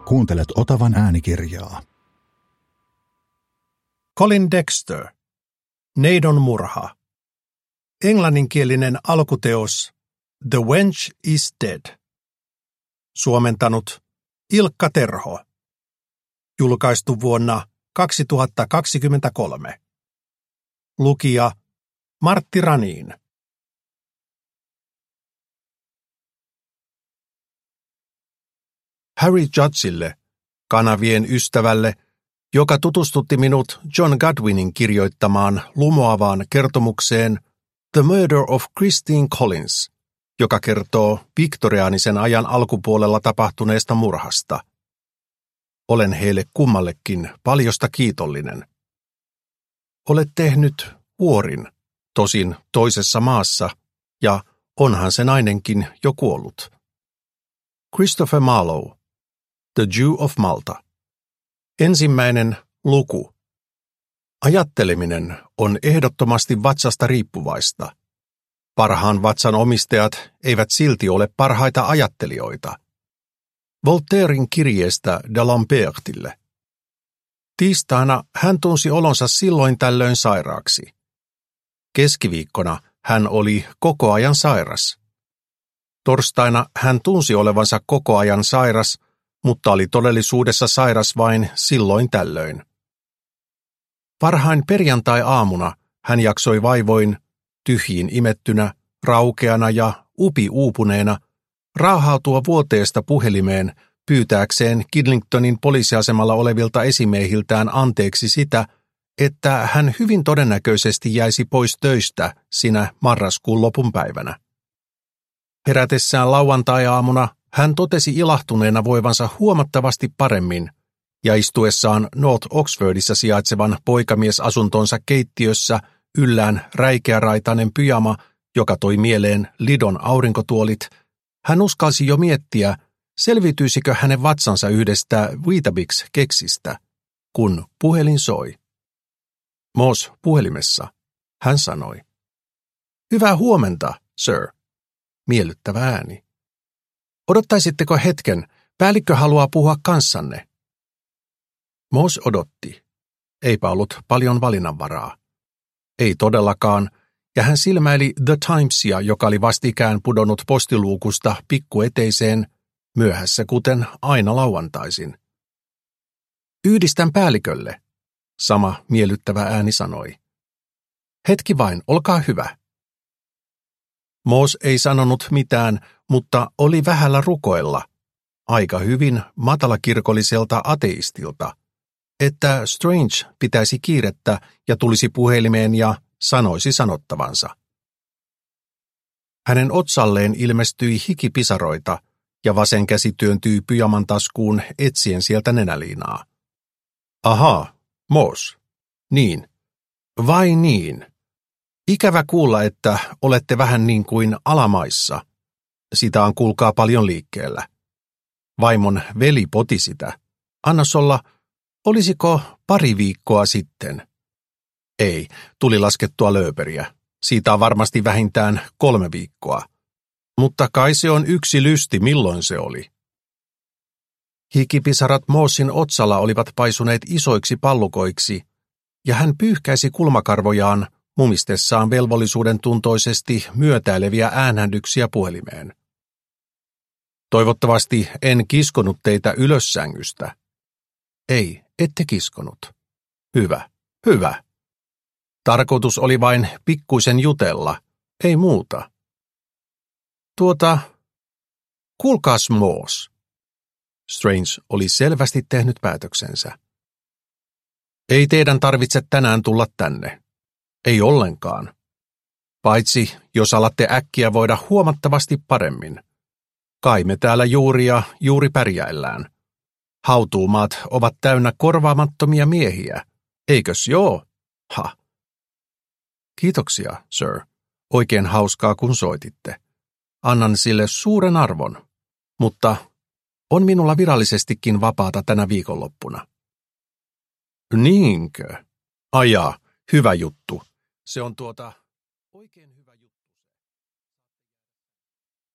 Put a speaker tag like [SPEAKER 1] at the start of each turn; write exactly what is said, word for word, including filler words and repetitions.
[SPEAKER 1] Kuuntelet Otavan äänikirjaa.
[SPEAKER 2] Colin Dexter. Neidon murha. Englanninkielinen alkuteos The Wench is Dead. Suomentanut Ilkka Terho. Julkaistu vuonna kaksituhattakaksikymmentäkolme. Lukija Martti Raniin. Harry Judgeille, kanavien ystävälle, joka tutustutti minut John Godwinin kirjoittamaan lumoavaan kertomukseen The Murder of Christine Collins, joka kertoo viktoriaanisen ajan alkupuolella tapahtuneesta murhasta. Olen heille kummallekin paljosta kiitollinen. Olet tehnyt vuorin, tosin toisessa maassa, ja onhan se nainenkin jo kuollut. Christopher Marlowe, The Jew of Malta. Ensimmäinen luku. Ajatteleminen on ehdottomasti vatsasta riippuvaista. Parhaan vatsan omistajat eivät silti ole parhaita ajattelijoita. Voltairen kirjeestä D'Alembertille. Tiistaina hän tunsi olonsa silloin tällöin sairaaksi. Keskiviikkona hän oli koko ajan sairas. Torstaina hän tunsi olevansa koko ajan sairas, mutta oli todellisuudessa sairas vain silloin tällöin. Varhain perjantai-aamuna hän jaksoi vaivoin, tyhjiin imettynä, raukeana ja upi uupuneena, raahautua vuoteesta puhelimeen pyytääkseen Kidlingtonin poliisiasemalla olevilta esimiehiltään anteeksi sitä, että hän hyvin todennäköisesti jäisi pois töistä sinä marraskuun lopun päivänä. Herätessään lauantai-aamuna hän totesi ilahtuneena voivansa huomattavasti paremmin, ja istuessaan North Oxfordissa sijaitsevan poikamiesasuntonsa keittiössä yllään räikeäraitainen pyjama, joka toi mieleen Lidon aurinkotuolit, hän uskalsi jo miettiä, selviytyisikö hänen vatsansa yhdestä Weetabix-keksistä, kun puhelin soi. Moss puhelimessa. Hän sanoi, "Hyvää huomenta, sir." Miellyttävä ääni. "Odottaisitteko hetken? Päällikkö haluaa puhua kanssanne." Moss odotti. Eipä ollut paljon valinnanvaraa. Ei todellakaan, ja hän silmäili The Timesia, joka oli vastikään pudonnut postiluukusta pikkueteiseen, myöhässä kuten aina lauantaisin. "Yhdistän päällikölle", sama miellyttävä ääni sanoi. "Hetki vain, olkaa hyvä." Moss ei sanonut mitään, mutta oli vähällä rukoilla, aika hyvin matalakirkolliselta ateistilta, että Strange pitäisi kiirettä ja tulisi puhelimeen ja sanoisi sanottavansa. Hänen otsalleen ilmestyi hikipisaroita ja vasen käsi työntyi pyjaman taskuun etsien sieltä nenäliinaa. "Ahaa, Moss. Niin. Vai niin? Ikävä kuulla, että olette vähän niin kuin alamaissa. Sitä on kuulkaa paljon liikkeellä. Vaimon veli poti sitä. Annas olla, olisiko pari viikkoa sitten? Ei, tuli laskettua lööperiä. Siitä on varmasti vähintään kolme viikkoa. Mutta kai se on yksi lysti, milloin se oli." Hikipisarat Mossin otsalla olivat paisuneet isoiksi pallukoiksi, ja hän pyyhkäisi kulmakarvojaan mumistessaan velvollisuuden tuntoisesti myötäileviä äänhändyksiä puhelimeen. "Toivottavasti en kiskonut teitä ylös sängystä." "Ei, ette kiskonut." "Hyvä, hyvä. Tarkoitus oli vain pikkuisen jutella, ei muuta." "Tuota, kuulkaas Moss." Strange oli selvästi tehnyt päätöksensä. "Ei teidän tarvitse tänään tulla tänne. Ei ollenkaan. Paitsi, jos alatte äkkiä voida huomattavasti paremmin. Kai me täällä juuri ja juuri pärjäillään. Hautuumaat ovat täynnä korvaamattomia miehiä. Eikös joo? Ha. Kiitoksia, sir. Oikein hauskaa, kun soititte. Annan sille suuren arvon. Mutta on minulla virallisestikin vapaata tänä viikonloppuna." "Niinkö? Ajaa, hyvä juttu. Se on tuota oikein hyvä."